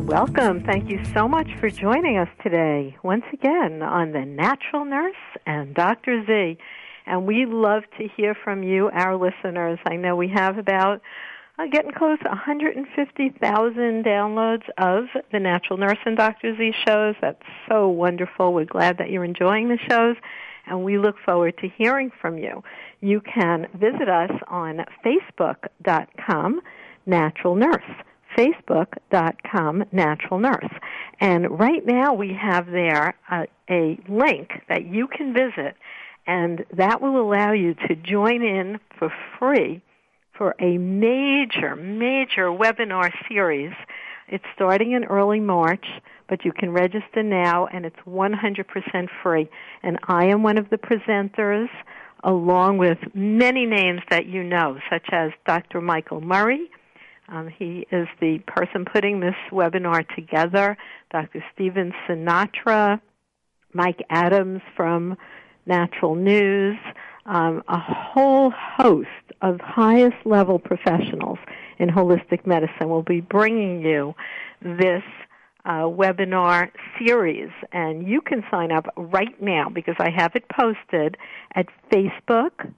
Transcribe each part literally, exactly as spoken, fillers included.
Welcome. Thank you so much for joining us today, once again, on The Natural Nurse and Doctor Z. And we love to hear from you, our listeners. I know we have about uh, getting close to one hundred fifty thousand downloads of The Natural Nurse and Doctor Z shows. That's so wonderful. We're glad that you're enjoying the shows, and we look forward to hearing from you. You can visit us on facebook dot com, Natural Nurse. facebook dot com, Natural Nurse. And right now we have there a, a link that you can visit, and that will allow you to join in for free for a major, major webinar series. It's starting in early March, but you can register now, and it's one hundred percent free. And I am one of the presenters, along with many names that you know, such as Doctor Michael Murray. Um, he is the person putting this webinar together, Doctor Steven Sinatra, Mike Adams from Natural News, um, a whole host of highest-level professionals in holistic medicine will be bringing you this uh, webinar series. And you can sign up right now because I have it posted at Facebook,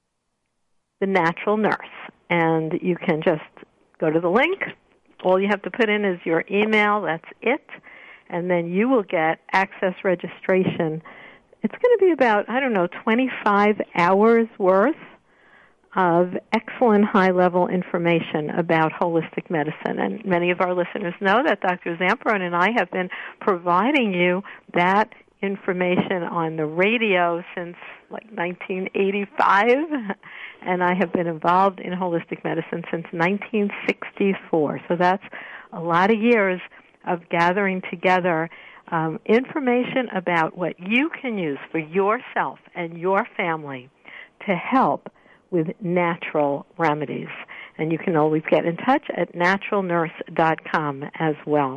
The Natural Nurse. And you can just go to the link. All you have to put in is your email. That's it. And then you will get access registration. It's going to be about, I don't know, twenty-five hours worth of excellent high-level information about holistic medicine. And many of our listeners know that Doctor Zamperon and I have been providing you that information on the radio since like nineteen eighty-five, and I have been involved in holistic medicine since nineteen sixty-four. So that's a lot of years of gathering together um, information about what you can use for yourself and your family to help with natural remedies. And you can always get in touch at natural nurse dot com as well.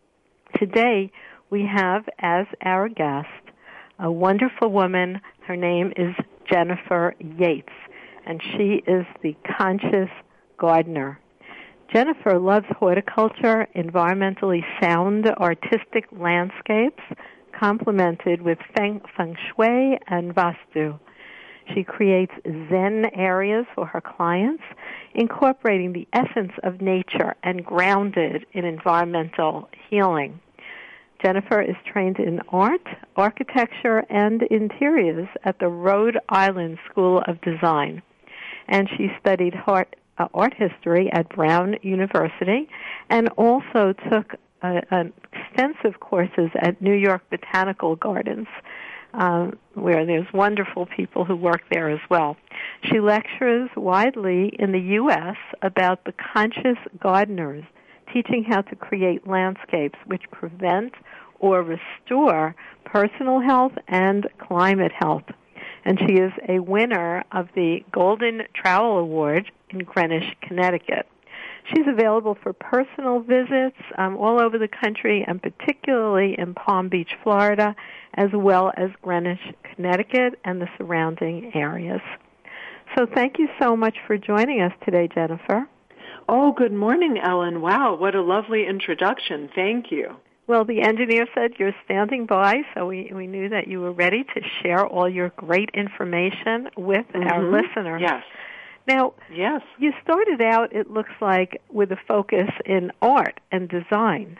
Today, we have as our guest a wonderful woman. Her name is Jennifer Yates, and she is the Conscious Gardener. Jennifer loves horticulture, environmentally sound, artistic landscapes, complemented with feng, feng shui and vastu. She creates Zen areas for her clients, incorporating the essence of nature and grounded in environmental healing. Jennifer is trained in art, architecture, and interiors at the Rhode Island School of Design. And she studied art, uh, art history at Brown University and also took uh, uh, extensive courses at New York Botanical Gardens, um, where there's wonderful people who work there as well. She lectures widely in the U S about the conscious gardeners, teaching how to create landscapes which prevent or restore personal health and climate health. And she is a winner of the Golden Trowel Award in Greenwich, Connecticut. She's available for personal visits um, all over the country, and particularly in Palm Beach, Florida, as well as Greenwich, Connecticut, and the surrounding areas. So thank you so much for joining us today, Jennifer. Oh, good morning, Ellen. Wow, what a lovely introduction. Thank you. Well, the engineer said you're standing by, so we, we knew that you were ready to share all your great information with Mm-hmm. our listeners. Yes. Now, yes. you started out, it looks like, with a focus in art and design.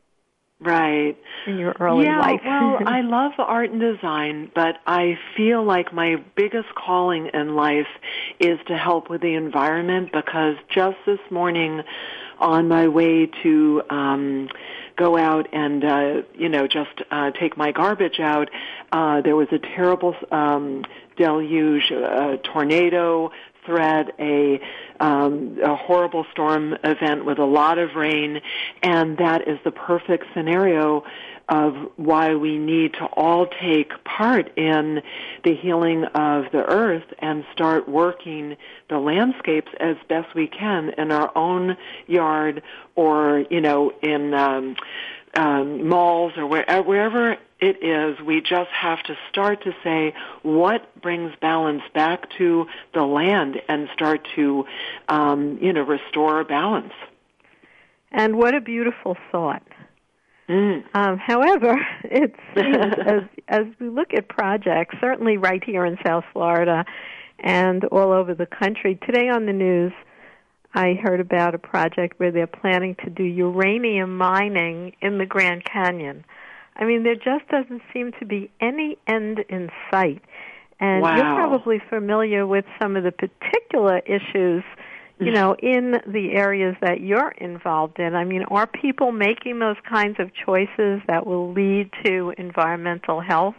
Right. In your early yeah, life. well, I love art and design, but I feel like my biggest calling in life is to help with the environment, because just this morning on my way to um go out and, uh, you know, just uh, take my garbage out, uh, there was a terrible um, deluge, a tornado threat, a, um, a horrible storm event with a lot of rain, and that is the perfect scenario of why we need to all take part in the healing of the earth and start working the landscapes as best we can in our own yard, or, you know, in um, um, malls or wherever, wherever it is. We just have to start to say what brings balance back to the land and start to, um, you know, restore balance. And what a beautiful thought. Mm. Um, however, it seems as, as we look at projects, certainly right here in South Florida and all over the country, today on the news, I heard about a project where they're planning to do uranium mining in the Grand Canyon. I mean, there just doesn't seem to be any end in sight. And wow. You're probably familiar with some of the particular issues, you know, in the areas that you're involved in. I mean, are people making those kinds of choices that will lead to environmental health?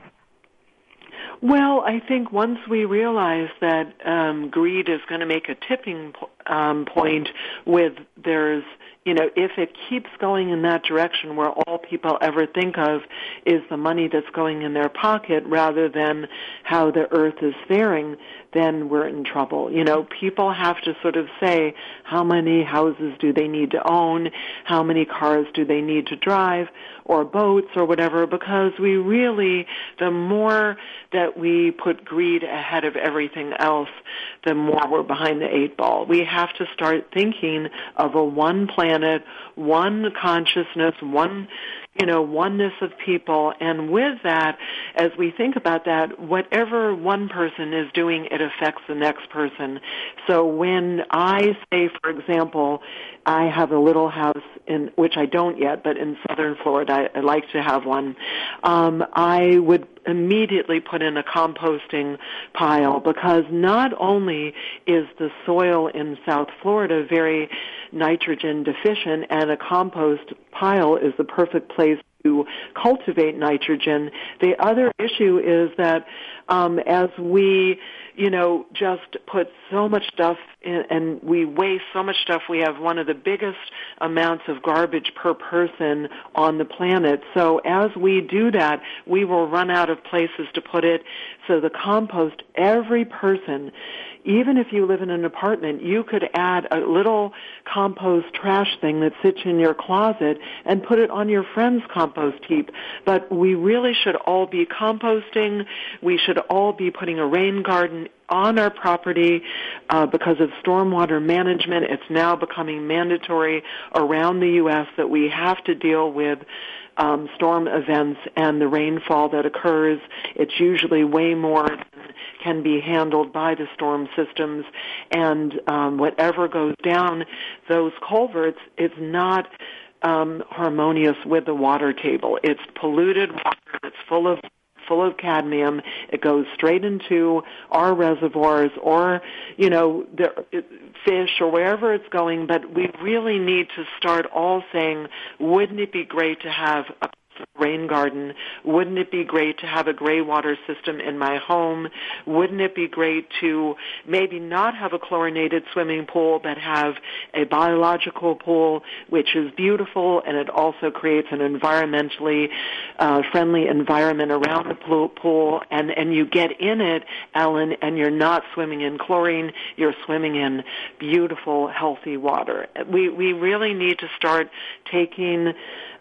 Well, I think once we realize that um, greed is going to make a tipping po- um, point with there's, you know, if it keeps going in that direction where all people ever think of is the money that's going in their pocket rather than how the earth is faring, then we're in trouble. You know, people have to sort of say how many houses do they need to own, how many cars do they need to drive, or boats or whatever, because we really, the more that we put greed ahead of everything else, the more we're behind the eight ball. We have to start thinking of a one planet, one consciousness, one, you know, oneness of people. And with that, as we think about that, whatever one person is doing, it affects the next person. So when I say, for example, I have a little house in, which I don't yet, but in southern Florida, I, I like to have one, um, I would immediately put in a composting pile because not only is the soil in South Florida very nitrogen deficient, and a compost pile is the perfect place to cultivate nitrogen. The other issue is that um, as we, you know, just put so much stuff in, and we waste so much stuff, we have one of the biggest amounts of garbage per person on the planet. So as we do that, we will run out of places to put it. So the compost, every person, even if you live in an apartment, you could add a little compost trash thing that sits in your closet and put it on your friend's compost heap. But we really should all be composting. We should all be putting a rain garden on our property uh, because of stormwater management. It's now becoming mandatory around the U S that we have to deal with um, storm events and the rainfall that occurs. It's usually way more than can be handled by the storm systems, and um, whatever goes down those culverts is not um, harmonious with the water table. It's polluted water. It's full of full of cadmium. It goes straight into our reservoirs or, you know, the fish or wherever it's going. But we really need to start all saying, wouldn't it be great to have a rain garden? Wouldn't it be great to have a gray water system in my home? Wouldn't it be great to maybe not have a chlorinated swimming pool but have a biological pool, which is beautiful, and it also creates an environmentally uh, friendly environment around the pool, and, and you get in it, Ellen, and you're not swimming in chlorine, you're swimming in beautiful, healthy water. We, we really need to start taking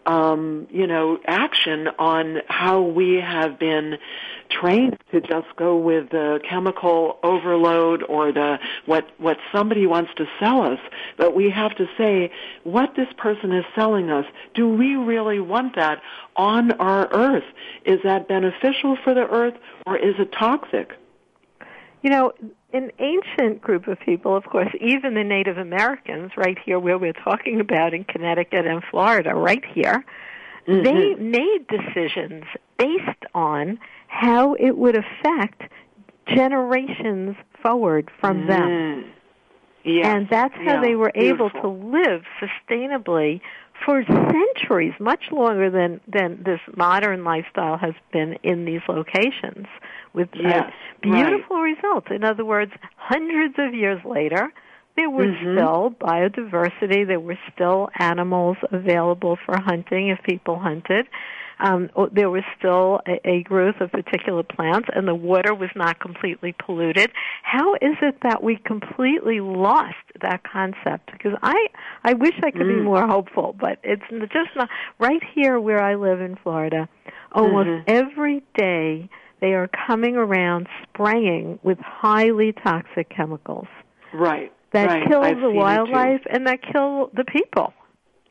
Um, you know, action on how we have been trained to just go with the chemical overload or the what what somebody wants to sell us. But we have to say, what this person is selling us, do we really want that on our earth? Is that beneficial for the earth, or is it toxic? You know, an ancient group of people, of course, even the Native Americans, right here where we're talking about in Connecticut and Florida, right here, mm-hmm. they made decisions based on how it would affect generations forward from mm-hmm. them. Yes. And that's how yeah. they were Beautiful. able to live sustainably for centuries, much longer than, than this modern lifestyle has been in these locations, with yes, uh, beautiful right. results. In other words, hundreds of years later, there was mm-hmm. still biodiversity, there were still animals available for hunting if people hunted. Um, there was still a, a growth of particular plants, and the water was not completely polluted. How is it that we completely lost that concept? Because I, I wish I could mm. be more hopeful, but it's just not. Right here where I live in Florida, almost mm-hmm. every day they are coming around spraying with highly toxic chemicals. Right. That right. kill I've the wildlife and that kill the people.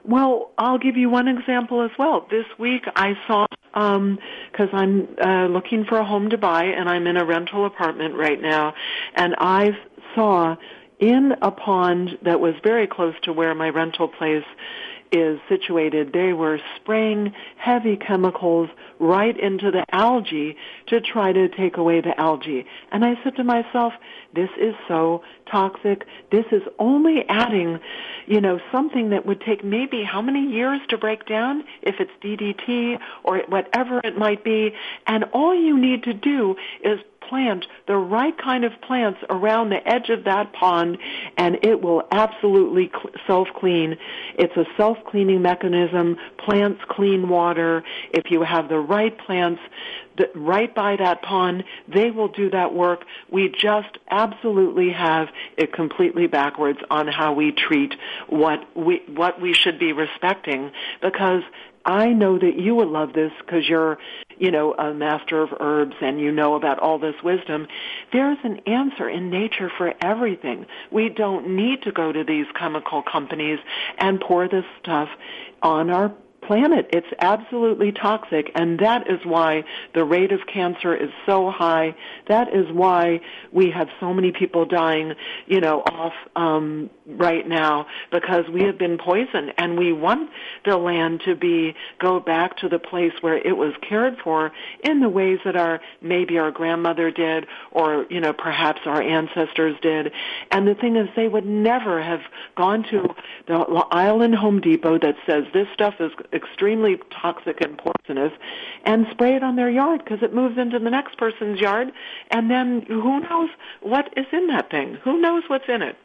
Well, I'll give you one example as well. This week I saw, um, cause I'm, uh, looking for a home to buy and I'm in a rental apartment right now, and I saw in a pond that was very close to where my rental place is situated, they were spraying heavy chemicals right into the algae to try to take away the algae. And I said to myself, this is so toxic. This is only adding, you know, something that would take maybe how many years to break down if it's D D T or whatever it might be. And all you need to do is plant the right kind of plants around the edge of that pond, and it will absolutely self-clean. It's a self-cleaning mechanism. Plants clean water. If you have the right plants right by that pond, they will do that work. We just absolutely have it completely backwards on how we treat what we what we should be respecting, because I know that you would love this because you're, you know, a master of herbs and you know about all this wisdom. There's an answer in nature for everything. We don't need to go to these chemical companies and pour this stuff on our planet. It's absolutely toxic, and that is why the rate of cancer is so high. That is why we have so many people dying, you know, off um, right now, because we have been poisoned, and we want the land to be go back to the place where it was cared for in the ways that our maybe our grandmother did, or you know, perhaps our ancestors did. And the thing is, they would never have gone to the aisle in Home Depot that says this stuff is extremely toxic and poisonous and spray it on their yard, because it moves into the next person's yard, and then who knows what is in that thing? Who knows what's in it?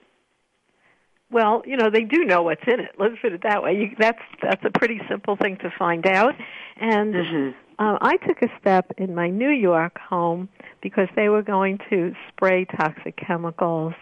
Well, you know, they do know what's in it. Let's put it that way. You, that's that's a pretty simple thing to find out. And mm-hmm. uh, I took a step in my New York home because they were going to spray toxic chemicals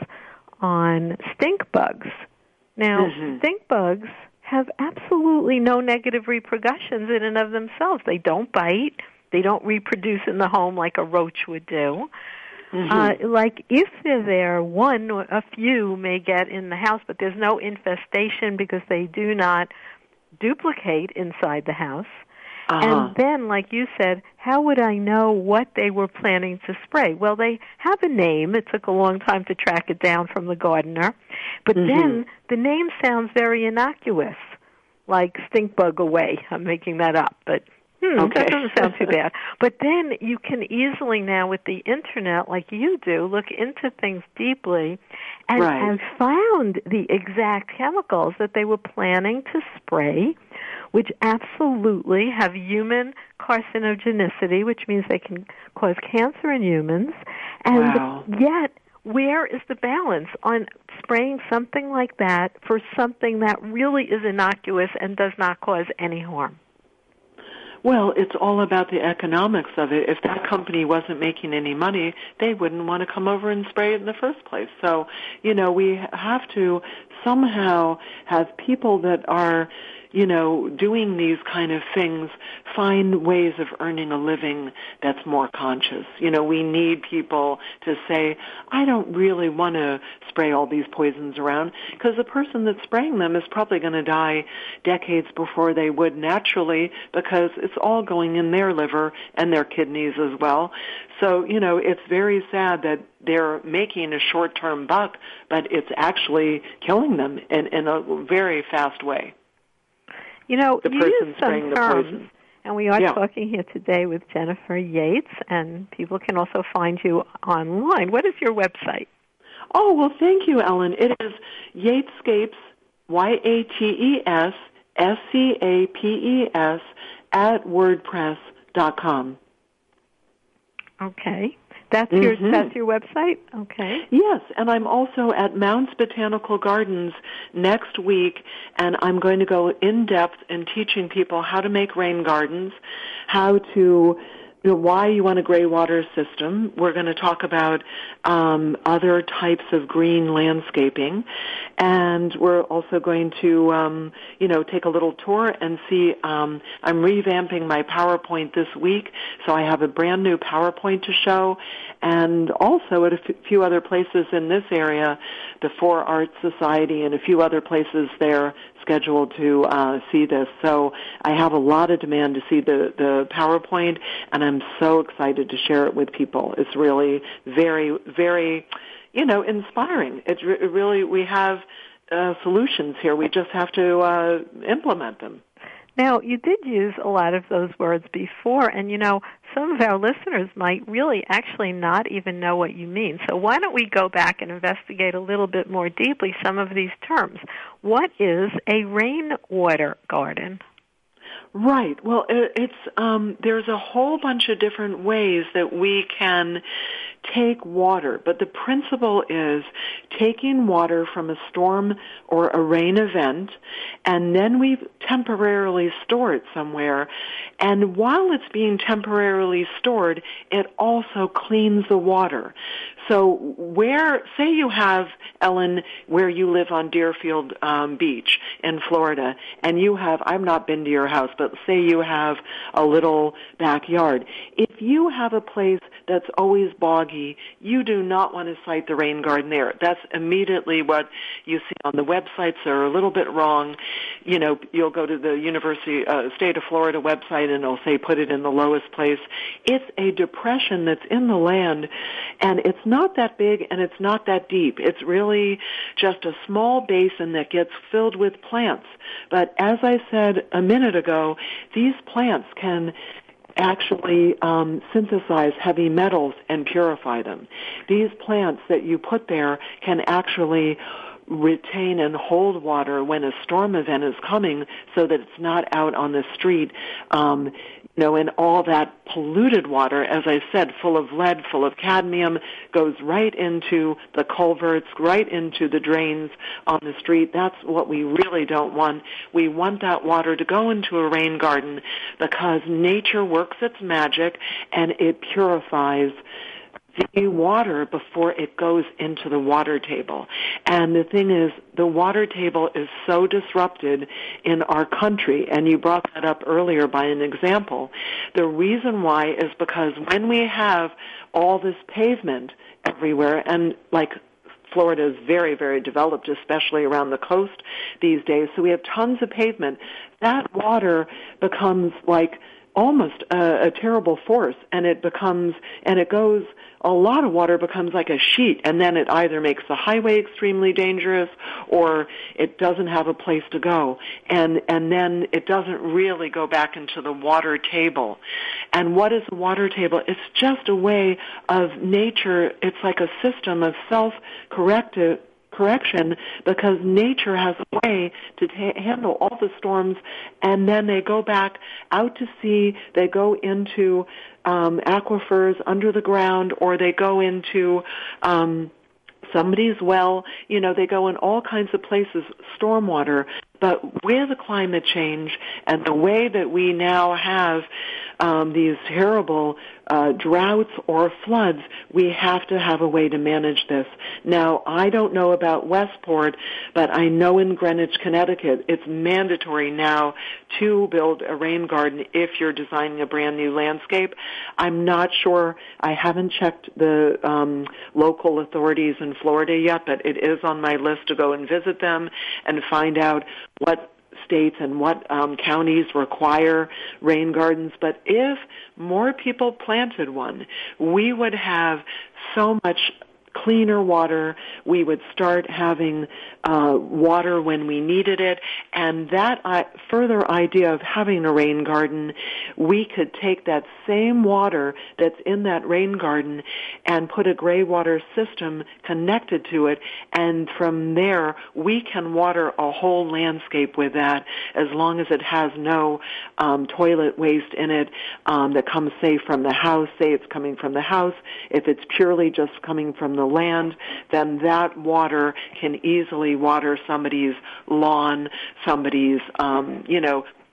on stink bugs. Now, mm-hmm. stink bugs have absolutely no negative repercussions in and of themselves. They don't bite. They don't reproduce in the home like a roach would do. Mm-hmm. Uh, like if they're there, one or a few may get in the house, but there's no infestation because they do not duplicate inside the house. Uh-huh. And then, like you said, how would I know what they were planning to spray? Well, they have a name. It took a long time to track it down from the gardener. But mm-hmm. then the name sounds very innocuous, like stink bug away. I'm making that up, but hmm, okay. That doesn't sound too bad. But then you can easily now, with the Internet, like you do, look into things deeply and right. have found the exact chemicals that they were planning to spray, which absolutely have human carcinogenicity, which means they can cause cancer in humans. And wow. yet, where is the balance on spraying something like that for something that really is innocuous and does not cause any harm? Well, it's all about the economics of it. If that company wasn't making any money, they wouldn't want to come over and spray it in the first place. So, you know, we have to somehow have people that are, you know, doing these kind of things find ways of earning a living that's more conscious. You know, we need people to say, I don't really want to spray all these poisons around, because the person that's spraying them is probably going to die decades before they would naturally, because it's all going in their liver and their kidneys as well. So, you know, it's very sad that they're making a short-term buck, but it's actually killing them in, in a very fast way. You know, the you person use spraying some the terms, poison. And we are yeah. talking here today with Jennifer Yates, and people can also find you online. What is your website? Oh, well, thank you, Ellen. It is Yatescapes, Y A T E S S C A P E S, at WordPress dot com. Okay. That's mm-hmm. your that's your website? Okay. Yes, and I'm also at Mounts Botanical Gardens next week, and I'm going to go in depth in teaching people how to make rain gardens, how to you know, why you want a gray water system. We're going to talk about um, other types of green landscaping, and we're also going to, um, you know, take a little tour and see. Um, I'm revamping my PowerPoint this week, so I have a brand new PowerPoint to show, and also at a f- few other places in this area, the Four Arts Society and a few other places there scheduled to uh, see this. So I have a lot of demand to see the, the PowerPoint, and I'm so excited to share it with people. It's really very, very, you know, inspiring. It's re- really, we have uh, solutions here. We just have to uh, implement them. Now, you did use a lot of those words before, and, you know, some of our listeners might really actually not even know what you mean. So why don't we go back and investigate a little bit more deeply some of these terms? What is a rainwater garden? Right. Well, it's um, there's a whole bunch of different ways that we can take water, but the principle is taking water from a storm or a rain event, and then we temporarily store it somewhere. And while it's being temporarily stored, it also cleans the water. So where, say you have, Ellen, where you live on Deerfield um, Beach in Florida, and you have, I've not been to your house, but say you have a little backyard. If you have a place that's always boggy, you do not want to site the rain garden there. That's immediately what you see on the websites that are a little bit wrong. You know, you'll go to the University, uh, State of Florida website and it'll say put it in the lowest place. It's a depression that's in the land, and it's not that big and it's not that deep. It's really just a small basin that gets filled with plants. But as I said a minute ago, these plants can actually um, synthesize heavy metals and purify them. These plants that you put there can actually retain and hold water when a storm event is coming, so that it's not out on the street, um, you know, and all that polluted water, as I said, full of lead, full of cadmium, goes right into the culverts, right into the drains on the street. That's what we really don't want. We want that water to go into a rain garden because nature works its magic and it purifies the water before it goes into the water table. And the thing is, the water table is so disrupted in our country, and you brought that up earlier by an example. The reason why is because when we have all this pavement everywhere, and like Florida is very, very developed, especially around the coast these days, so we have tons of pavement, that water becomes like almost a, a terrible force, and it becomes, and it goes, a lot of water becomes like a sheet, and then it either makes the highway extremely dangerous or it doesn't have a place to go. And, and then it doesn't really go back into the water table. And what is a water table? It's just a way of nature. It's like a system of self-corrective correction, because nature has a way to ta- handle all the storms, and then they go back out to sea, they go into um, aquifers under the ground, or they go into um, somebody's well, you know, they go in all kinds of places, stormwater. But with the climate change and the way that we now have um, these terrible uh, droughts or floods, we have to have a way to manage this. Now, I don't know about Westport, but I know in Greenwich, Connecticut, it's mandatory now to build a rain garden if you're designing a brand new landscape. I'm not sure. I haven't checked the um, local authorities in Florida yet, but it is on my list to go and visit them and find out what states and what um, counties require rain gardens. But if more people planted one, we would have so much cleaner water. We would start having uh, water when we needed it. And that uh, further idea of having a rain garden, we could take that same water that's in that rain garden and put a gray water system connected to it. And from there, we can water a whole landscape with that, as long as it has no um, toilet waste in it um, that comes, say, from the house. Say it's coming from the house. If it's purely just coming from the land, then that water can easily water somebody's lawn, somebody's, um, you know,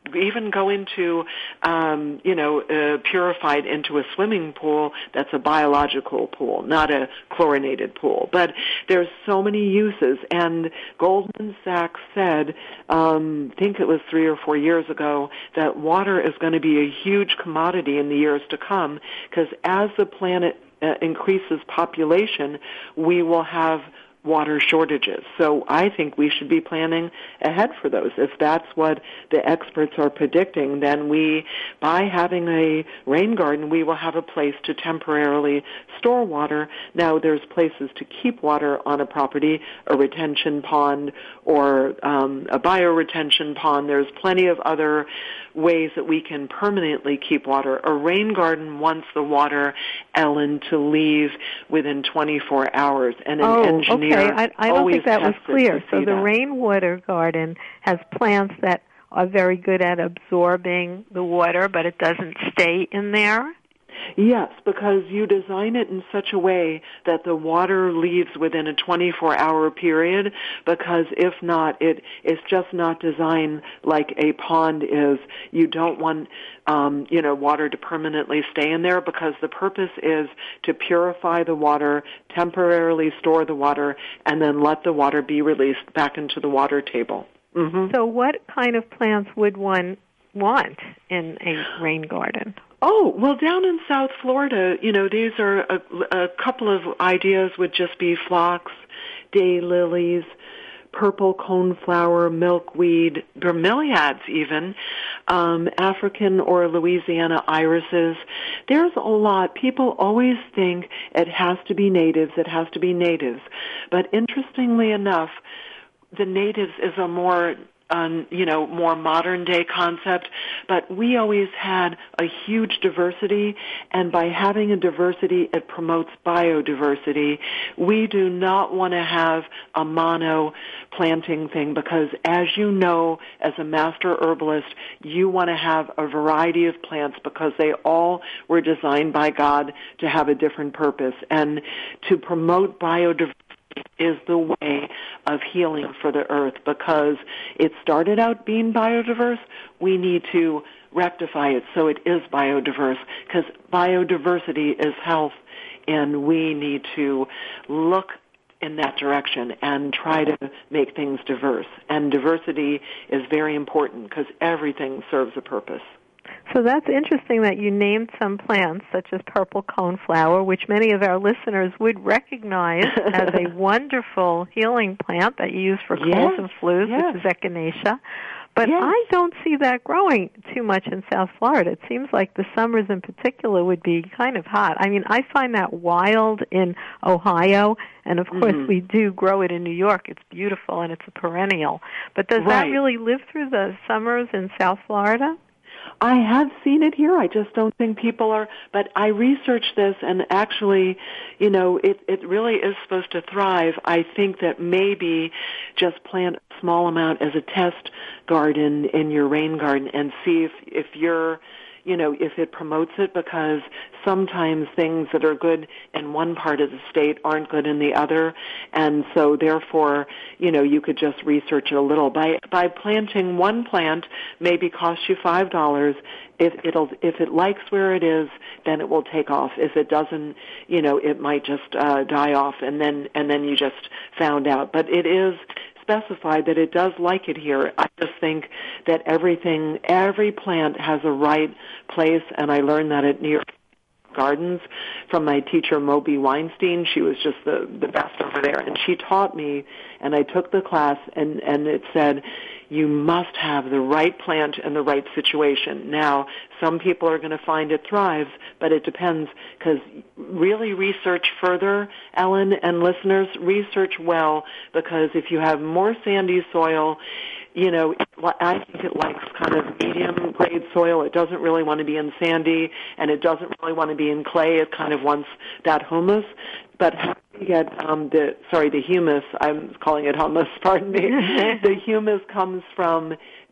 even go into, um, you know, uh, purified into a swimming pool that's a biological pool, not a chlorinated pool. But there's so many uses, and Goldman Sachs said, um, I think it was three or four years ago, that water is going to be a huge commodity in the years to come, because as the planet uh, increases population, we will have water shortages. So I think we should be planning ahead for those. If that's what the experts are predicting, then we, by having a rain garden, we will have a place to temporarily store water. Now there's places to keep water on a property, a retention pond or um, a bioretention pond. There's plenty of other ways that we can permanently keep water. A rain garden wants the water, Ellen, to leave within twenty-four hours, and an oh, engineer okay. I, I don't think that was clear. So the that. rainwater garden has plants that are very good at absorbing the water, but it doesn't stay in there? Yes, because you design it in such a way that the water leaves within a twenty-four hour period, because if not, it it's just not designed like a pond is. You don't want, um, you know, water to permanently stay in there, because the purpose is to purify the water, temporarily store the water, and then let the water be released back into the water table. Mm-hmm. So what kind of plants would one want in a rain garden? Oh, well, down in South Florida, you know, these are a, a couple of ideas would just be phlox, daylilies, purple coneflower, milkweed, bromeliads even, um, African or Louisiana irises. There's a lot. People always think it has to be natives, it has to be natives. But interestingly enough, the natives is a more Um, you know, more modern day concept, but we always had a huge diversity, and by having a diversity, it promotes biodiversity. We do not want to have a mono planting thing, because as you know, as a master herbalist, you want to have a variety of plants, because they all were designed by God to have a different purpose. And to promote biodiversity is the way of healing for the earth, because it started out being biodiverse. We need to rectify it so it is biodiverse, because biodiversity is health, and we need to look in that direction and try to make things diverse. And diversity is very important, because everything serves a purpose. So that's interesting that you named some plants, such as purple coneflower, which many of our listeners would recognize as a wonderful healing plant that you use for colds yes, and flus, yes. which is echinacea. But yes. I don't see that growing too much in South Florida. It seems like the summers in particular would be kind of hot. I mean, I find that wild in Ohio, and of course mm-hmm. we do grow it in New York. It's beautiful, and it's a perennial. But does right. that really live through the summers in South Florida? I have seen it here. I just don't think people are, but I researched this, and actually, you know, it, it really is supposed to thrive. I think that maybe just plant a small amount as a test garden in your rain garden and see if, if you're, you know, if it promotes it, because sometimes things that are good in one part of the state aren't good in the other, and so therefore, you know, you could just research it a little. By by planting one plant, maybe cost you five dollars. If it'll if it likes where it is, then it will take off. If it doesn't, you know, it might just uh, die off, and then and then you just found out. But it is specified that it does like it here. I just think that everything, every plant has a right place, and I learned that at New York Gardens from my teacher Moby Weinstein. She was just the the best over there, and she taught me, and I took the class, and and it said you must have the right plant in the right situation. Now, some people are going to find it thrives, but it depends, because really research further, Ellen, and listeners, research well, because if you have more sandy soil, you know, I think it likes kind of medium grade soil. It doesn't really want to be in sandy, and it doesn't really want to be in clay. It kind of wants that humus. But how do you get um, the, sorry, the humus, I'm calling it humus, pardon me. The humus comes from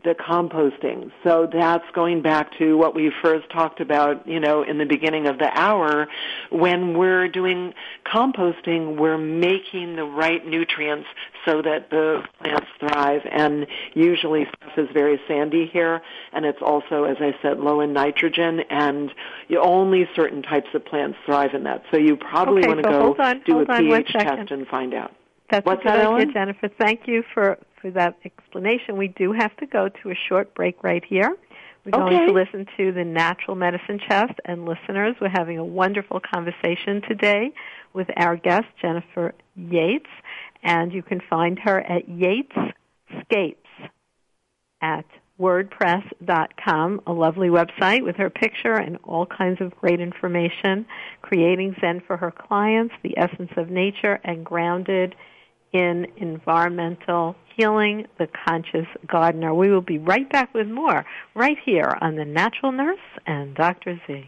the composting. So that's going back to what we first talked about, you know, in the beginning of the hour. When we're doing composting, we're making the right nutrients so that the plants thrive. And usually stuff is very sandy here, and it's also, as I said, low in nitrogen, and you, only certain types of plants thrive in that. So you probably okay, want to so go hold on, do hold a on pH one test and find out. That's What's a good that, idea, Ellen? Jennifer. Thank you for, for that explanation. We do have to go to a short break right here. We're okay. going to listen to the Natural Medicine Chest, and listeners, we're having a wonderful conversation today with our guest, Jennifer Yates, and you can find her at Yatescapes at wordpress dot com, a lovely website with her picture and all kinds of great information, creating Zen for her clients, the essence of nature, and grounded in environmental healing, the conscious gardener. We will be right back with more right here on The Natural Nurse and Doctor Z.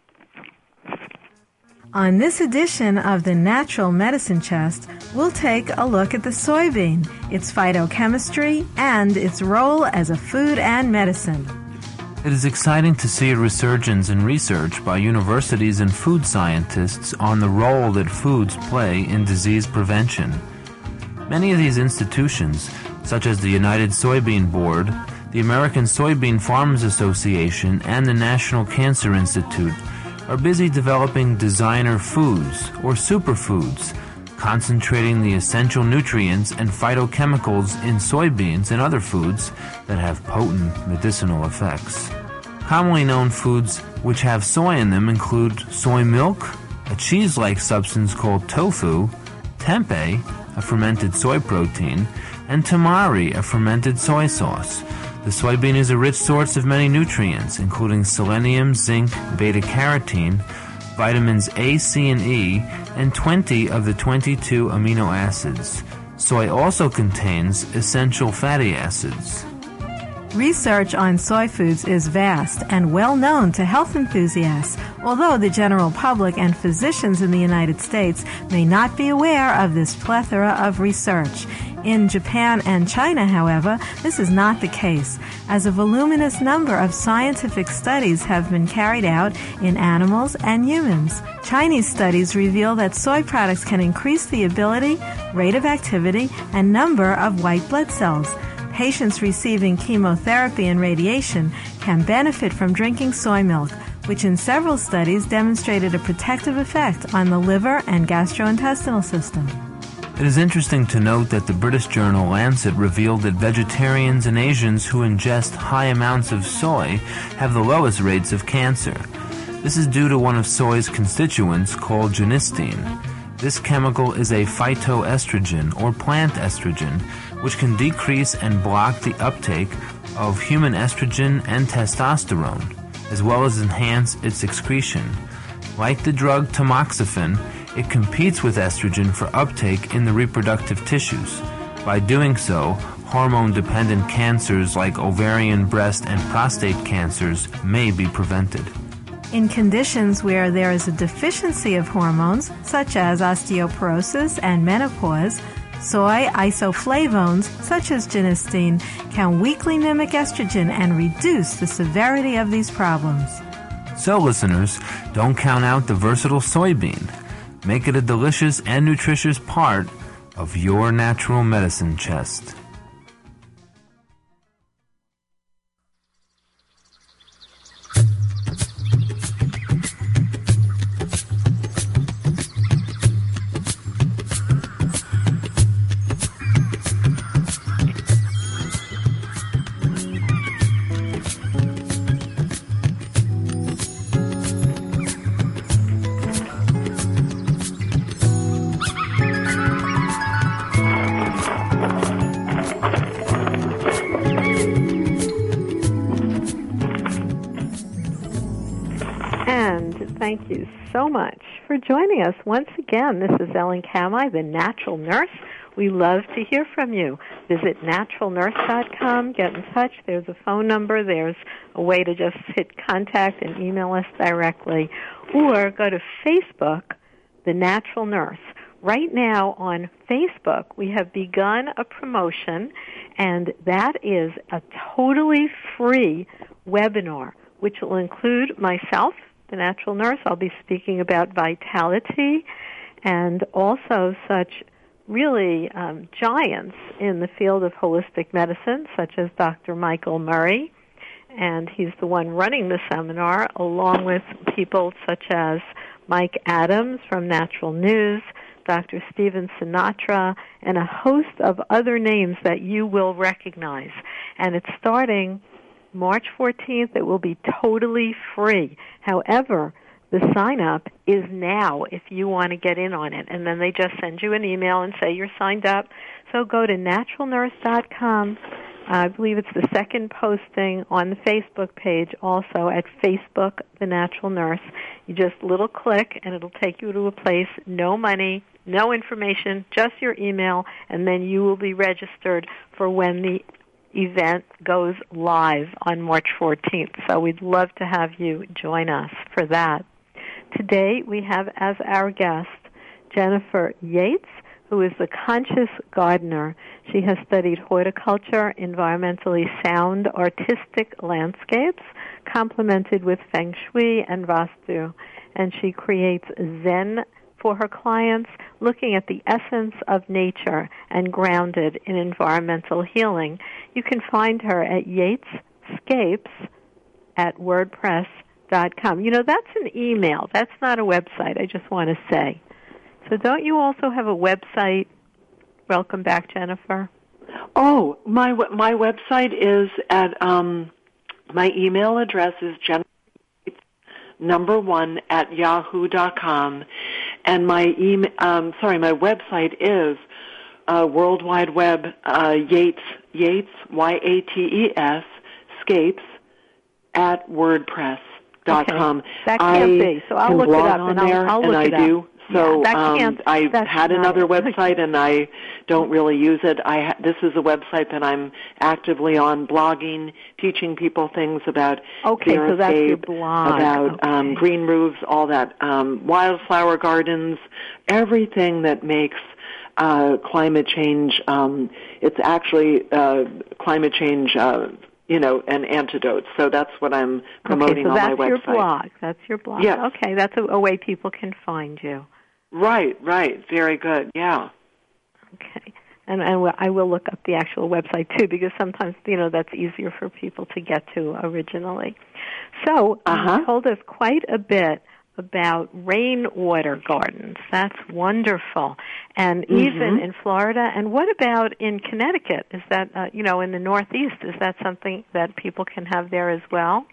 On this edition of the Natural Medicine Chest, we'll take a look at the soybean, its phytochemistry, and its role as a food and medicine. It is exciting to see a resurgence in research by universities and food scientists on the role that foods play in disease prevention. Many of these institutions, such as the United Soybean Board, the American Soybean Farmers Association, and the National Cancer Institute, are busy developing designer foods, or superfoods, concentrating the essential nutrients and phytochemicals in soybeans and other foods that have potent medicinal effects. Commonly known foods which have soy in them include soy milk, a cheese-like substance called tofu, tempeh, a fermented soy protein, and tamari, a fermented soy sauce. The soybean is a rich source of many nutrients, including selenium, zinc, beta-carotene, vitamins A, C, and E, and twenty of the twenty-two amino acids. Soy also contains essential fatty acids. Research on soy foods is vast and well known to health enthusiasts, although the general public and physicians in the United States may not be aware of this plethora of research. In Japan and China, however, this is not the case, as a voluminous number of scientific studies have been carried out in animals and humans. Chinese studies reveal that soy products can increase the ability, rate of activity, and number of white blood cells. Patients receiving chemotherapy and radiation can benefit from drinking soy milk, which in several studies demonstrated a protective effect on the liver and gastrointestinal system. It is interesting to note that the British journal Lancet revealed that vegetarians and Asians who ingest high amounts of soy have the lowest rates of cancer. This is due to one of soy's constituents called genistein. This chemical is a phytoestrogen, or plant estrogen, which can decrease and block the uptake of human estrogen and testosterone, as well as enhance its excretion. Like the drug tamoxifen, it competes with estrogen for uptake in the reproductive tissues. By doing so, hormone-dependent cancers like ovarian, breast, and prostate cancers may be prevented. In conditions where there is a deficiency of hormones, such as osteoporosis and menopause, soy isoflavones, such as genistein, can weakly mimic estrogen and reduce the severity of these problems. So, listeners, don't count out the versatile soybean. Make it a delicious and nutritious part of your natural medicine chest. Thank you so much for joining us once again. This is Ellen Kamai, the Natural Nurse. We love to hear from you. Visit natural nurse dot com. Get in touch. There's a phone number. There's a way to just hit contact and email us directly. Or go to Facebook, The Natural Nurse. right now on Facebook, we have begun a promotion, and that is a totally free webinar, which will include myself, the natural nurse. I'll be speaking about vitality and also such really um, giants in the field of holistic medicine, such as Doctor Michael Murray, and he's the one running the seminar, along with people such as Mike Adams from Natural News, Doctor Stephen Sinatra, and a host of other names that you will recognize. And it's starting March fourteenth. It will be totally free. However, the sign-up is now if you want to get in on it. And then they just send you an email and say you're signed up. So go to natural nurse dot com. I believe it's the second posting on the Facebook page, also at Facebook, The Natural Nurse. You just little click, and it'll take you to a place, no money, no information, just your email, and then you will be registered for when the event goes live on March fourteenth. So we'd love to have you join us for that. Today we have as our guest Jennifer Yates, who is the conscious gardener. She has studied horticulture, environmentally sound, artistic landscapes, complemented with feng shui and vastu. And she creates Zen for her clients, looking at the essence of nature and grounded in environmental healing. You can find her at Yatescapes at WordPress dot com. You know, that's an email. That's not a website, I just want to say. So don't you also have a website? Welcome back, Jennifer. Oh, my my website is at, um, my email address is Jennifer number one at yahoo dot com, and my email, um, sorry, my website is uh, World Wide Web, uh, Yates, Yates, Y A T E S, Scapes, at WordPress dot com. Okay. That can't I be, so I'll look it up, and there, I'll, I'll look and it I up. do. So yeah, um, I had another website, and I don't really use it. I ha- this is a website that I'm actively on, blogging, teaching people things about okay, so that's your Xeriscape, blog. about okay. um, green roofs, all that, um, wildflower gardens, everything that makes uh, climate change. Um, it's actually uh, climate change. Uh, you know, an antidote. So that's what I'm promoting okay, so on my website. that's your blog. That's your blog. Yes. Okay, that's a, a way people can find you. Right, right. Very good. Yeah. Okay. And, and I will look up the actual website, too, because sometimes, you know, that's easier for people to get to originally. So uh-huh. you told us quite a bit about rainwater gardens. That's wonderful. And mm-hmm. even in Florida. And what about in Connecticut? Is that, uh, you know, in the Northeast, is that something that people can have there as well?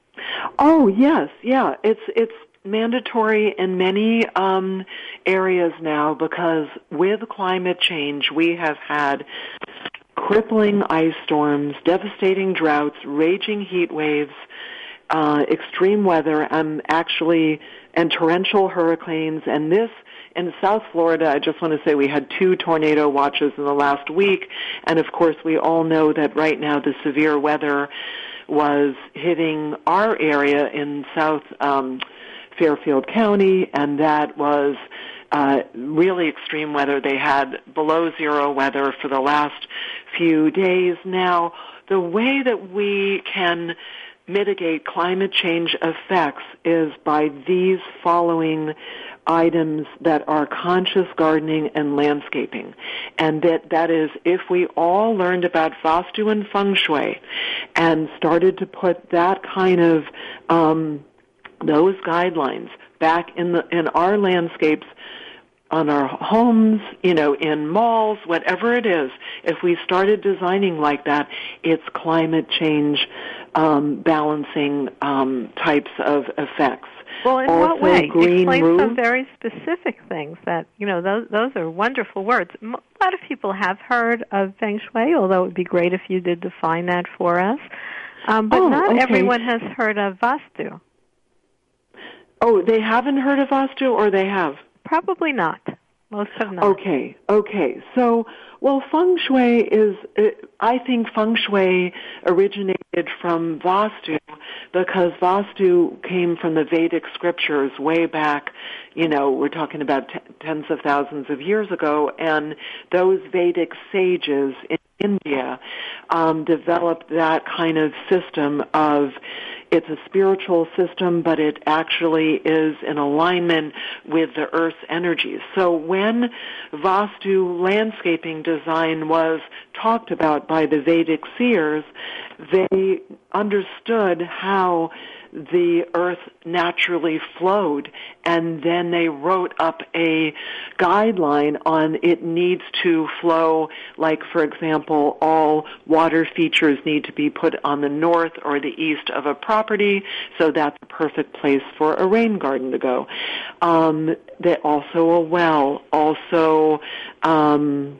Oh, yes, yeah. It's it's mandatory in many um, areas now because with climate change, we have had crippling ice storms, devastating droughts, raging heat waves, uh, extreme weather, um, actually, and torrential hurricanes. And this, in South Florida, I just want to say we had two tornado watches in the last week. And, of course, we all know that right now the severe weather was hitting our area in South um Fairfield County, and that was uh, really extreme weather. They had below zero weather for the last few days. Now, the way that we can mitigate climate change effects is by these following items that are conscious gardening and landscaping. And that, that is, if we all learned about Vastu and Feng Shui and started to put that kind of um those guidelines back in the in our landscapes, on our homes, you know, in malls, whatever it is, if we started designing like that, it's climate change um, balancing um, types of effects. Well, in also, what way? Green Explain roof. some very specific things that, you know, those those are wonderful words. A lot of people have heard of Feng Shui, although it would be great if you did define that for us. Um, but oh, not okay. everyone has heard of Vastu. Oh, they haven't heard of Vastu, or they have? Probably not. Most have not. Okay, okay. So, well, Feng Shui is, I think Feng Shui originated from Vastu because Vastu came from the Vedic scriptures way back, you know, we're talking about t- tens of thousands of years ago, and those Vedic sages in India um, developed that kind of system of, it's a spiritual system, but it actually is in alignment with the Earth's energies. So when Vastu landscaping design was talked about by the Vedic seers, they understood how the earth naturally flowed, and then they wrote up a guideline on it needs to flow, like, for example, all water features need to be put on the north or the east of a property, so that's a perfect place for a rain garden to go. Um, they also a well, also um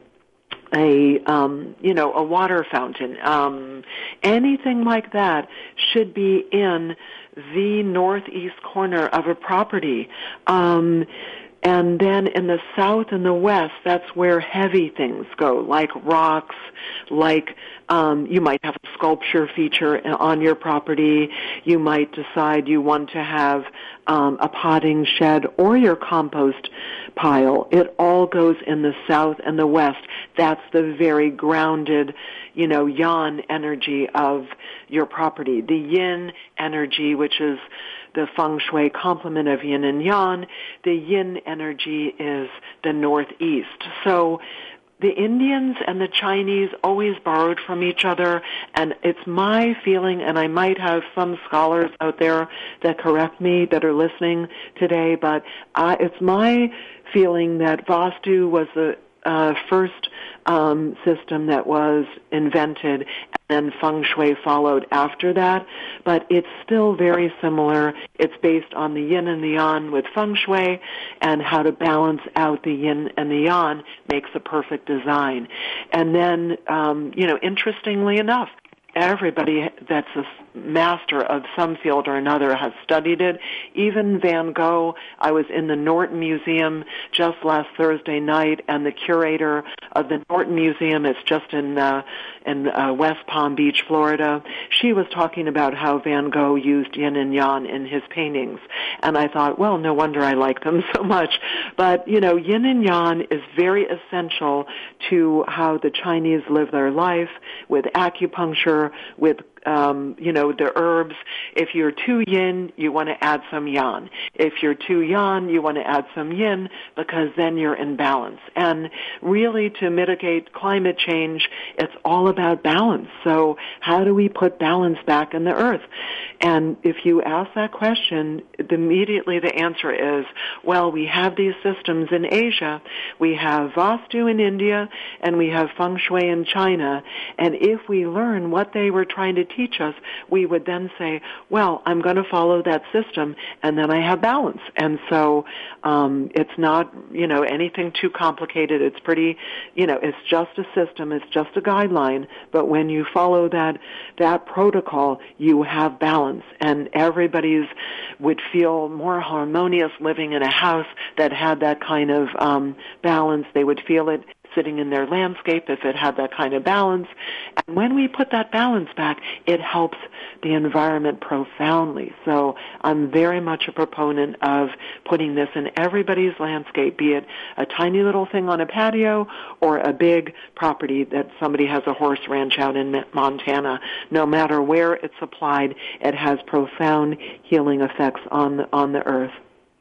a, um, you know, a water fountain, um, anything like that should be in the northeast corner of a property. Um, and then in the south and the west, that's where heavy things go, like rocks, like um, you might have a sculpture feature on your property. You might decide you want to have um, a potting shed or your compost pile. It all goes in the south and the west. That's the very grounded, you know, yang energy of your property. The yin energy, which is the feng shui complement of yin and yang, the yin energy is the northeast. So the Indians and the Chinese always borrowed from each other, and it's my feeling, and I might have some scholars out there that correct me that are listening today, but uh, it's my feeling that Vastu was the uh, first um, system that was invented, and then feng shui followed after that, but it's still very similar. It's based on the yin and the yang with feng shui, and how to balance out the yin and the yang makes a perfect design. And then, um, you know, interestingly enough, everybody that's a master of some field or another has studied it. Even Van Gogh, I was in the Norton Museum just last Thursday night, and the curator of the Norton Museum, it's just in uh, in uh, West Palm Beach, Florida, she was talking about how Van Gogh used yin and yang in his paintings. And I thought, well, no wonder I like them so much. But, you know, yin and yang is very essential to how the Chinese live their life, with acupuncture, with um, you know, the herbs. If you're too yin, you want to add some yang. If you're too yang, you want to add some yin, because then you're in balance. And really, to mitigate climate change, it's all about balance. So how do we put balance back in the earth? And if you ask that question, immediately the answer is, well, we have these systems in Asia, we have Vastu in India, and we have Feng Shui in China, and if we learn what they were trying to teach us, we would then say, well, I'm going to follow that system, and then I have balance. And so um, it's not, you know, anything too complicated. It's pretty, you know, it's just a system. It's just a guideline. But when you follow that that protocol, you have balance, and everybody's would feel more harmonious living in a house that had that kind of um, balance. They would feel it sitting in their landscape if it had that kind of balance. And when we put that balance back, it helps the environment profoundly. So I'm very much a proponent of putting this in everybody's landscape, be it a tiny little thing on a patio or a big property that somebody has a horse ranch out in Montana. No matter where it's applied, it has profound healing effects on the, on the earth.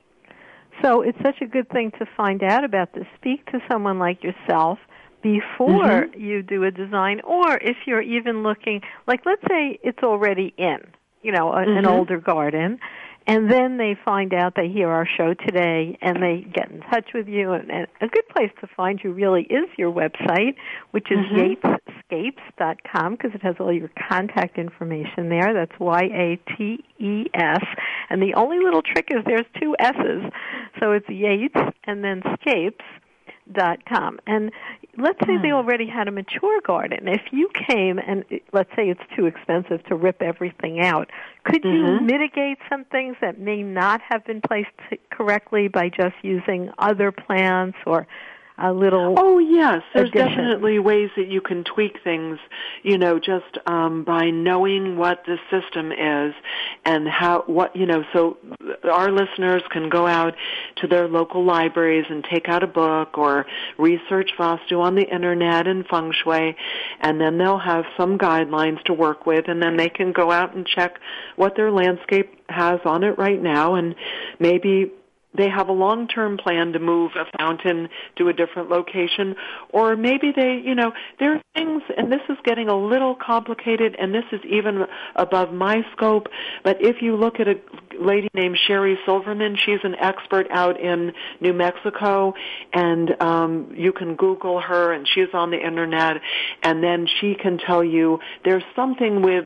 So it's such a good thing to find out about this. Speak to someone like yourself before mm-hmm. you do a design, or if you're even looking, like let's say it's already in, you know, a, mm-hmm. an older garden, and then they find out they hear our show today, and they get in touch with you. And, and a good place to find you really is your website, which is mm-hmm. yatesscapes dot com, because it has all your contact information there. That's Y A T E S. And the only little trick is there's two S's. So it's Yates and then Scapes dot com. And let's say they already had a mature garden. If you came and let's say it's too expensive to rip everything out, could mm-hmm. you mitigate some things that may not have been placed correctly by just using other plants or a little Oh, yes. There's addition. definitely ways that you can tweak things, you know, just um, by knowing what the system is and how, what, you know, so our listeners can go out to their local libraries and take out a book or research Vastu on the internet and feng shui, and then they'll have some guidelines to work with, and then they can go out and check what their landscape has on it right now, and maybe they have a long-term plan to move a fountain to a different location, or maybe they, you know, there are things, and this is getting a little complicated, and this is even above my scope, but if you look at a lady named Sherry Silverman, she's an expert out in New Mexico, and um, you can Google her, and she's on the internet, and then she can tell you there's something with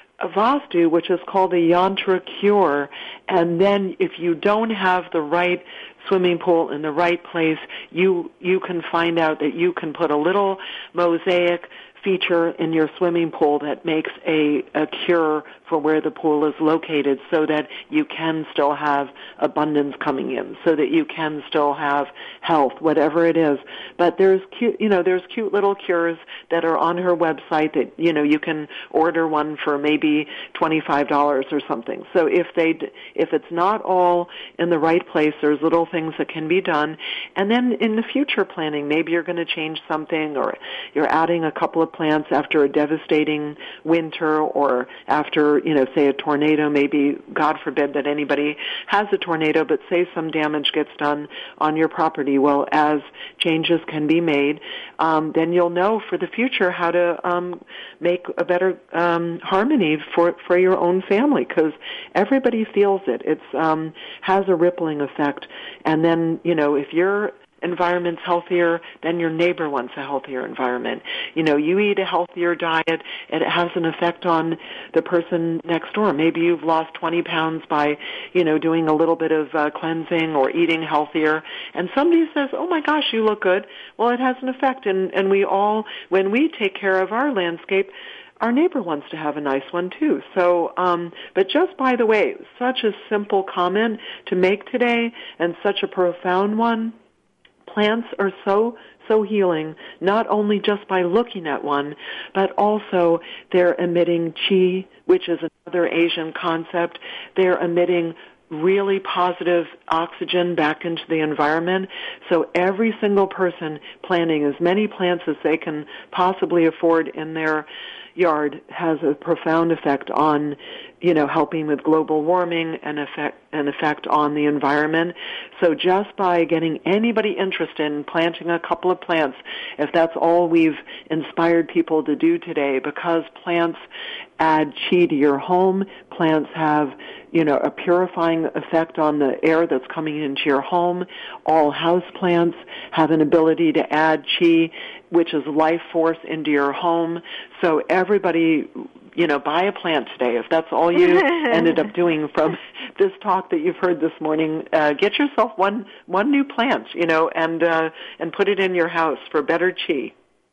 Vastu, which is called a yantra cure, and then if you don't have the right swimming pool in the right place, you you can find out that you can put a little mosaic feature in your swimming pool that makes a, a cure for where the pool is located, so that you can still have abundance coming in, so that you can still have health, whatever it is. But there's cute, you know, there's cute little cures that are on her website that, you know, you can order one for maybe twenty-five dollars or something. So if they, if it's not all in the right place, there's little things that can be done. And then in the future planning, maybe you're going to change something, or you're adding a couple of plants after a devastating winter, or after, you know, say a tornado. Maybe, God forbid that anybody has a tornado, but say some damage gets done on your property. Well, as changes can be made, um, then you'll know for the future how to um, make a better um, harmony for for your own family, because everybody feels it. It's um, has a rippling effect, and then, you know, if you're environment's healthier, then your neighbor wants a healthier environment. You know, you eat a healthier diet, and it has an effect on the person next door. Maybe you've lost twenty pounds by, you know, doing a little bit of uh, cleansing or eating healthier, and somebody says, oh my gosh, you look good. Well, it has an effect, and, and we all, when we take care of our landscape, our neighbor wants to have a nice one too. So, um, but just by the way, such a simple comment to make today, and such a profound one. Plants are so, so healing, not only just by looking at one, but also they're emitting qi, which is another Asian concept. They're emitting really positive oxygen back into the environment. So every single person planting as many plants as they can possibly afford in their yard has a profound effect on, you know, helping with global warming and effect an effect on the environment. So just by getting anybody interested in planting a couple of plants, if that's all we've inspired people to do today, because plants add qi to your home, plants have, you know, a purifying effect on the air that's coming into your home. All house plants have an ability to add qi, which is life force, into your home. So everybody, you know, buy a plant today. If that's all you ended up doing from this talk that you've heard this morning, uh, get yourself one one new plant, you know, and uh, and put it in your house for better qi.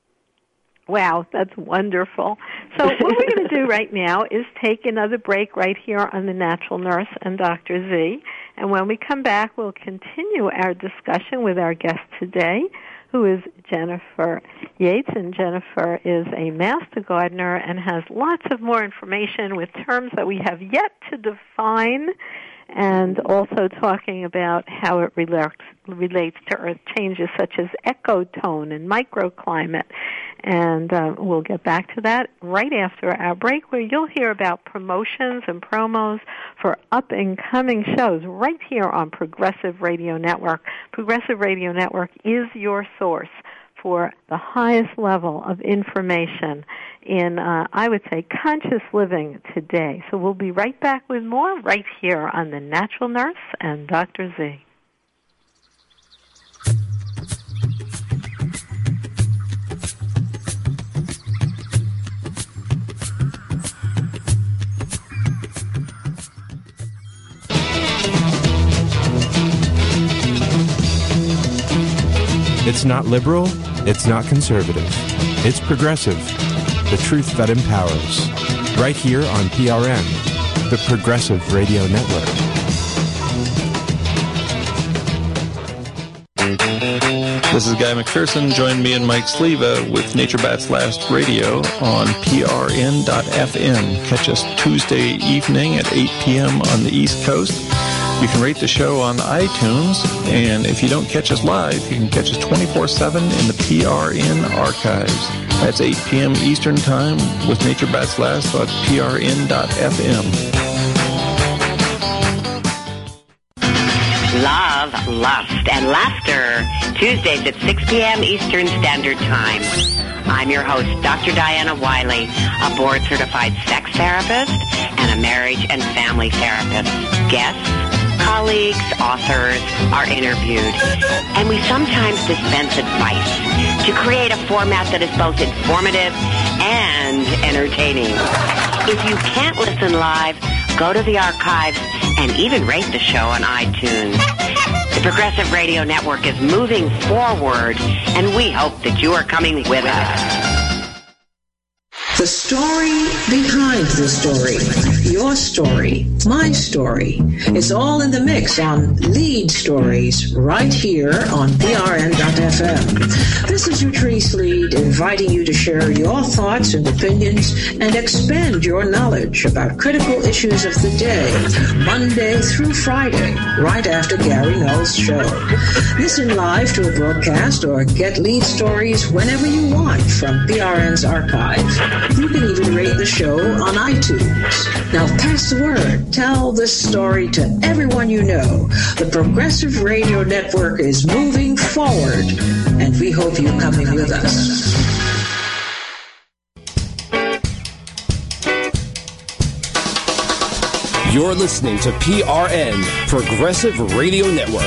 Wow, that's wonderful. So what we're going to do right now is take another break right here on The Natural Nurse and Doctor Z. And when we come back, we'll continue our discussion with our guest today, who is Jennifer Yates. And Jennifer is a master gardener and has lots of more information with terms that we have yet to define, and also talking about how it relates, relates to earth changes such as ecotone and microclimate. And uh, we'll get back to that right after our break, where you'll hear about promotions and promos for up-and-coming shows right here on Progressive Radio Network. Progressive Radio Network is your source for the highest level of information in, uh, I would say, conscious living today. So we'll be right back with more right here on The Natural Nurse and Doctor Z. It's not liberal, it's not conservative. It's progressive, the truth that empowers. Right here on P R N, the Progressive Radio Network. This is Guy McPherson. Join me and Mike Sleva with Nature Bats Last Radio on P R N dot F M. Catch us Tuesday evening at eight p.m. on the East Coast. You can rate the show on iTunes, and if you don't catch us live, you can catch us twenty-four seven in the P R N archives. That's eight p.m. Eastern Time with Nature Bats Last on P R N dot F M. Love, lust, and laughter. Tuesdays at six p.m. Eastern Standard Time. I'm your host, Doctor Diana Wiley, a board-certified sex therapist and a marriage and family therapist. Guests, colleagues, authors are interviewed, and we sometimes dispense advice to create a format that is both informative and entertaining. If you can't listen live, go to the archives and even rate the show on iTunes. The Progressive Radio Network is moving forward, and we hope that you are coming with us. The story behind the story. Your story. My story. It's all in the mix on Lead Stories right here on P R N dot F M. This is Utrice Lead inviting you to share your thoughts and opinions and expand your knowledge about critical issues of the day, Monday through Friday, right after Gary Null's show. Listen live to a broadcast or get Lead Stories whenever you want from P R N's archive. You can even rate the show on iTunes. Now pass the word. Tell this story to everyone you know. The Progressive Radio Network is moving forward, and we hope you're coming with us. You're listening to P R N, Progressive Radio Network.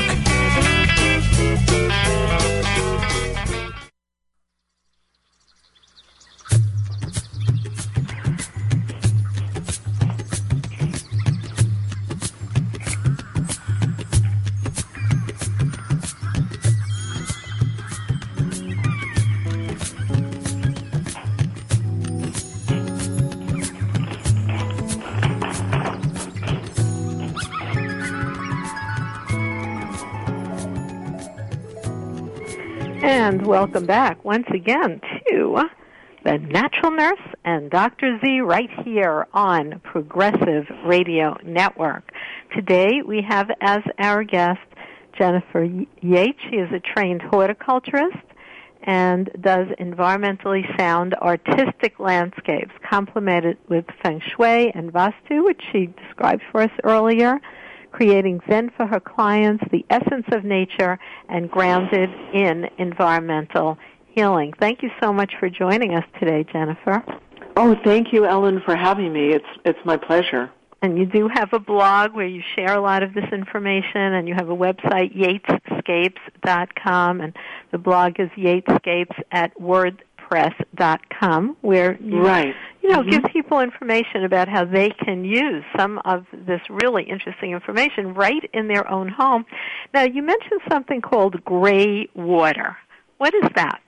And welcome back once again to The Natural Nurse and Doctor Z right here on Progressive Radio Network. Today we have as our guest Jennifer Yates. She is a trained horticulturist and does environmentally sound artistic landscapes complemented with Feng Shui and Vastu, which she described for us earlier, creating Zen for her clients, the essence of nature, and grounded in environmental healing. Thank you so much for joining us today, Jennifer. Oh, thank you, Ellen, for having me. It's it's my pleasure. And you do have a blog where you share a lot of this information, and you have a website, yatescapes dot com, and the blog is yatescapes at wordpress dot com, where you, right. you know, mm-hmm. give people information about how they can use some of this really interesting information right in their own home. Now, you mentioned something called gray water. What is that?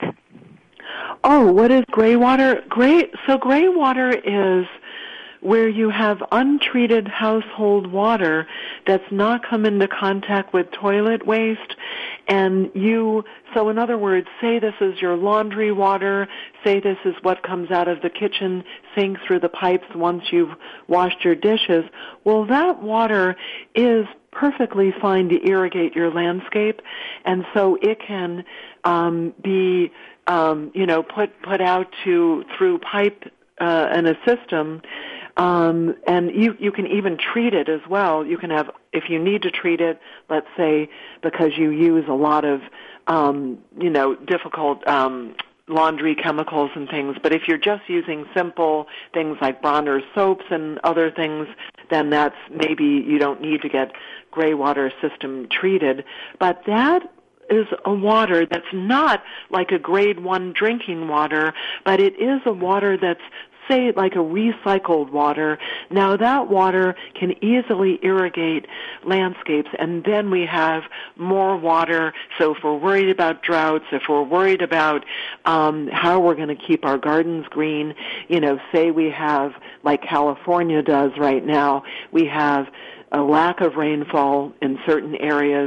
Oh, what is gray water? Gray, so gray water is where you have untreated household water that's not come into contact with toilet waste, and you, so in other words, say this is your laundry water, say this is what comes out of the kitchen sink through the pipes once you've washed your dishes, well, that water is perfectly fine to irrigate your landscape, and so it can um, be, um, you know, put put out to through pipe uh, and a system. Um, and you, you can even treat it as well. You can have, if you need to treat it, let's say because you use a lot of, um, you know, difficult um, laundry chemicals and things. But if you're just using simple things like Bronner's soaps and other things, then that's maybe you don't need to get gray water system treated. But that is a water that's not like a grade one drinking water, but it is a water that's, say, like a recycled water. Now that water can easily irrigate landscapes, and then we have more water. So if we're worried about droughts, if we're worried about um, how we're going to keep our gardens green, you know, say we have, like California does right now, we have a lack of rainfall in certain areas,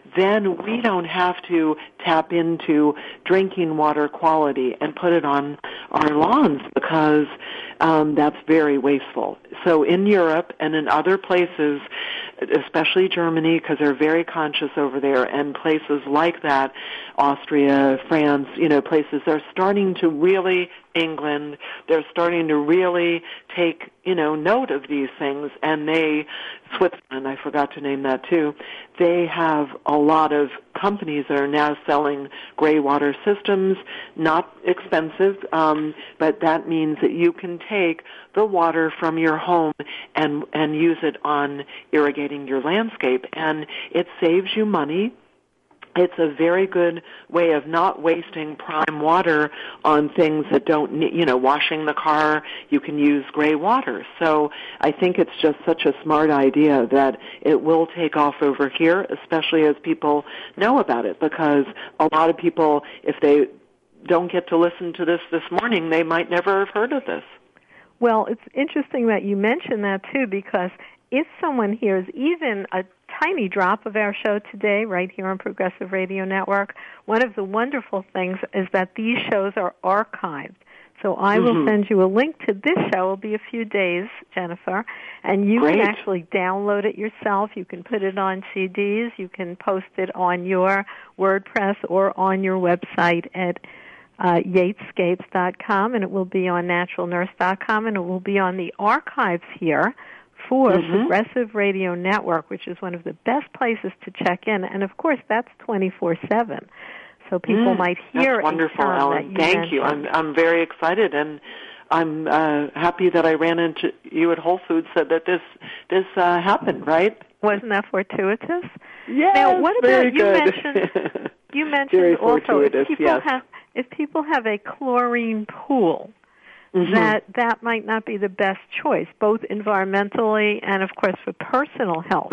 then we don't have to tap into drinking water quality and put it on our lawns because um, that's very wasteful. So in Europe and in other places, especially Germany, because they're very conscious over there, and places like that, Austria, France, you know, places are starting to really, England, they're starting to really take, you know, note of these things, and they, Switzerland, I forgot to name that too, they have a lot of companies that are now selling gray water systems, not expensive, um, but that means that you can take the water from your home and and use it on irrigating your landscape, and it saves you money. It's a very good way of not wasting prime water on things that don't need, you know, washing the car, you can use gray water. So I think it's just such a smart idea that it will take off over here, especially as people know about it, because a lot of people, if they don't get to listen to this this morning, they might never have heard of this. Well, it's interesting that you mention that, too, because if someone hears even a tiny drop of our show today right here on Progressive Radio Network, one of the wonderful things is that these shows are archived. So I will mm-hmm. send you a link to this show. It will be a few days, Jennifer, and you Great. can actually download it yourself. You can put it on C Ds. You can post it on your WordPress or on your website at Uh, yatescapes dot com, and it will be on natural nurse dot com, and it will be on the archives here for mm-hmm. Progressive Radio Network, which is one of the best places to check in. And, of course, that's twenty-four seven. So people mm, might hear that's wonderful, a term Ellen. that you Thank mentioned. you. I'm, I'm very excited, and I'm uh, happy that I ran into you at Whole Foods, said that this, this uh, happened, right? Wasn't that fortuitous? Yes, now, what about, very you good. mentioned, you mentioned very also if people yes. have if people have a chlorine pool, mm-hmm. that that might not be the best choice, both environmentally and, of course, for personal health.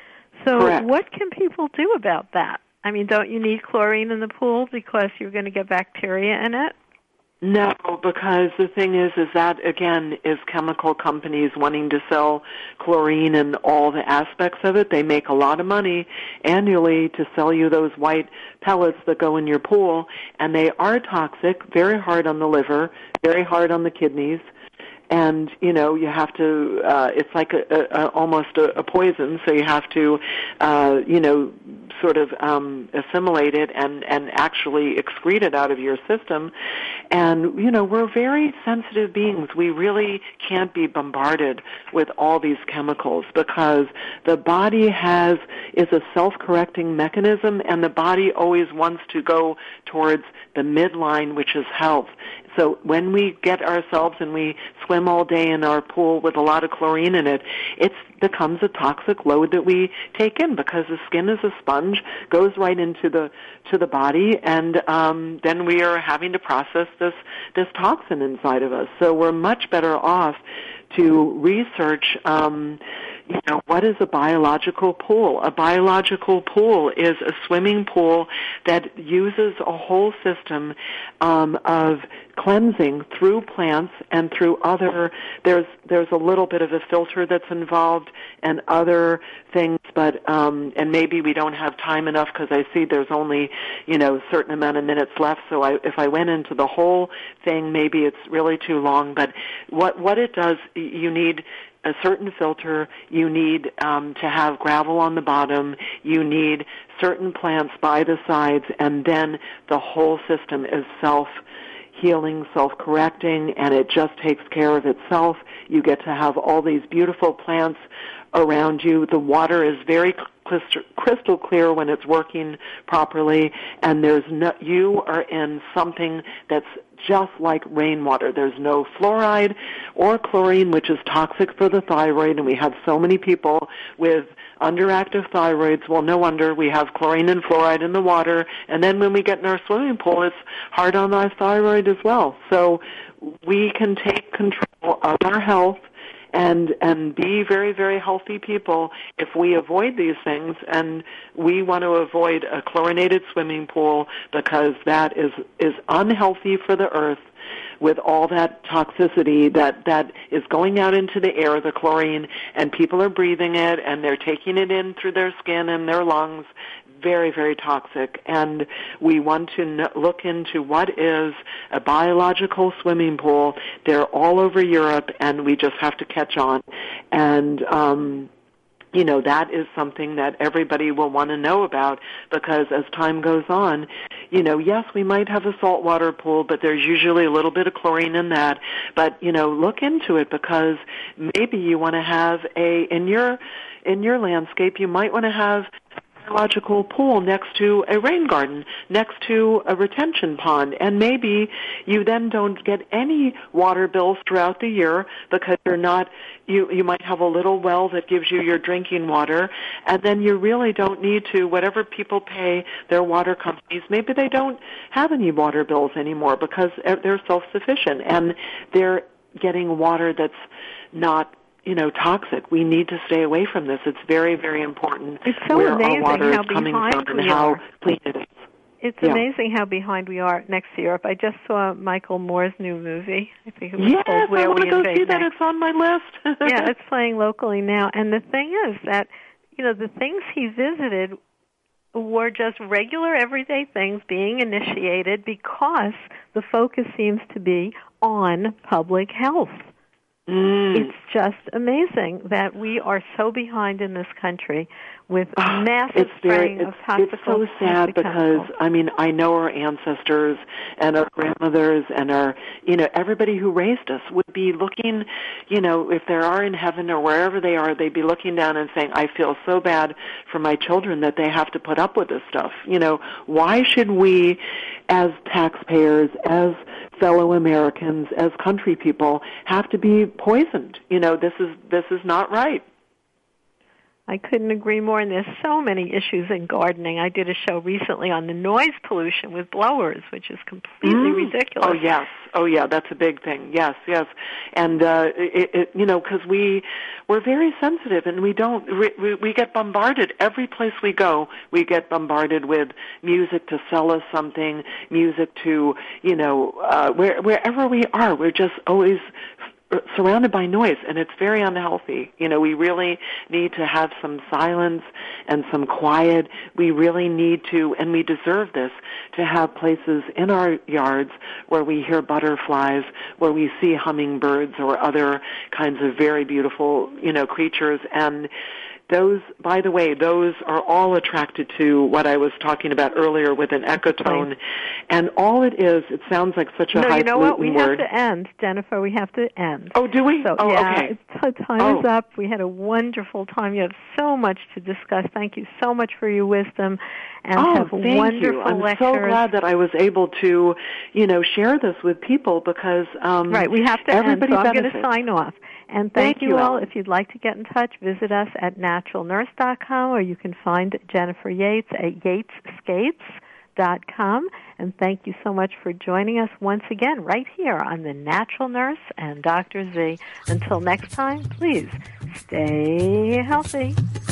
So Correct. What can people do about that? I mean, don't you need chlorine in the pool because you're going to get bacteria in it? No, because the thing is, is that, again, is chemical companies wanting to sell chlorine and all the aspects of it. They make a lot of money annually to sell you those white pellets that go in your pool, and they are toxic, very hard on the liver, very hard on the kidneys. And, you know, you have to, uh, it's like a, a, a, almost a, a poison, so you have to, uh, you know, sort of um, assimilate it and, and actually excrete it out of your system. And, you know, we're very sensitive beings. We really can't be bombarded with all these chemicals because the body has, is a self-correcting mechanism, and the body always wants to go towards the midline, which is health. So when we get ourselves and we swim all day in our pool with a lot of chlorine in it, it becomes a toxic load that we take in because the skin is a sponge, goes right into the to the body, and um, then we are having to process this this toxin inside of us. So we're much better off to research, um, you know, what is a biological pool? A biological pool is a swimming pool that uses a whole system um, of cleansing through plants and through other, there's there's a little bit of a filter that's involved and other things, but, um, and maybe we don't have time enough because I see there's only, you know, a certain amount of minutes left, so I, if I went into the whole thing, maybe it's really too long, but what, what it does, you need a certain filter, you need um, to have gravel on the bottom, you need certain plants by the sides, and then the whole system is self healing, self-correcting, and it just takes care of itself. You get to have all these beautiful plants around you. The water is very crystal clear when it's working properly, and there's no, you are in something that's just like rainwater. There's no fluoride or chlorine, which is toxic for the thyroid, and we have so many people with underactive thyroids. Well, no wonder we have chlorine and fluoride in the water, and then when we get in our swimming pool, it's hard on our thyroid as well. So we can take control of our health and and be very, very healthy people if we avoid these things, and we want to avoid a chlorinated swimming pool because that is, is unhealthy for the earth with all that toxicity that, that is going out into the air, the chlorine, and people are breathing it, and they're taking it in through their skin and their lungs. very, very toxic, and we want to n- look into what is a biological swimming pool. They're all over Europe, and we just have to catch on. And, um, you know, that is something that everybody will want to know about, because as time goes on, you know, yes, we might have a saltwater pool, but there's usually a little bit of chlorine in that. But, you know, look into it, because maybe you want to have a, in your, in your landscape, you might want to have a biological pool next to a rain garden, next to a retention pond, and maybe you then don't get any water bills throughout the year, because you're not, you, you might have a little well that gives you your drinking water, and then you really don't need to, whatever people pay their water companies, maybe they don't have any water bills anymore because they're self-sufficient and they're getting water that's not, you know, toxic. We need to stay away from this. It's very, very important it's so where amazing our water how is coming behind from we and how are. clean it is. It's Yeah. amazing how behind we are next to Europe. I just saw Michael Moore's new movie. I think it was Yes, called Where I want We to go Invade see that. Next. It's on my list. Yeah, it's playing locally now. And the thing is that, you know, the things he visited were just regular everyday things being initiated because the focus seems to be on public health. Mm. It's just amazing that we are so behind in this country with Oh, massive it's very, spraying of it's, toxic it's so sad because, I mean, I know our ancestors and our grandmothers and our, you know, everybody who raised us would be looking, you know, if they are in heaven or wherever they are, they'd be looking down and saying, I feel so bad for my children that they have to put up with this stuff. You know, why should we, as taxpayers, as fellow Americans, as country people, have to be poisoned? You know, this is, this is not right. I couldn't agree more, and there's so many issues in gardening. I did a show recently on the noise pollution with blowers, which is completely Mm. ridiculous. Oh, yes. Oh, yeah, that's a big thing. Yes, yes. And, uh, it, it, you know, because we, we're very sensitive, and we don't, we, we get bombarded. Every place we go, we get bombarded with music to sell us something, music to, you know, uh, where, wherever we are, we're just always surrounded by noise, and it's very unhealthy. You know, we really need to have some silence and some quiet. We really need to, and we deserve this, to have places in our yards where we hear butterflies, where we see hummingbirds or other kinds of very beautiful, you know, creatures. And those, by the way, those are all attracted to what I was talking about earlier with an ecotone. Right. And all it is, it sounds like such a no, highfalutin you know what? We word. have to end, Jennifer. We have to end. Oh, do we? So, oh, yeah, okay. It's, time oh. is up. We had a wonderful time. You have so much to discuss. Thank you so much for your wisdom, and oh, have thank wonderful you. I'm lectures. so glad that I was able to, you know, share this with people because um, right, we have to everybody end. So I'm going benefits. to sign off. And thank, Thank you you, all. Ellen. If you'd like to get in touch, visit us at natural nurse dot com, or you can find Jennifer Yates at yates skates dot com. And thank you so much for joining us once again right here on The Natural Nurse and Doctor Z. Until next time, please stay healthy.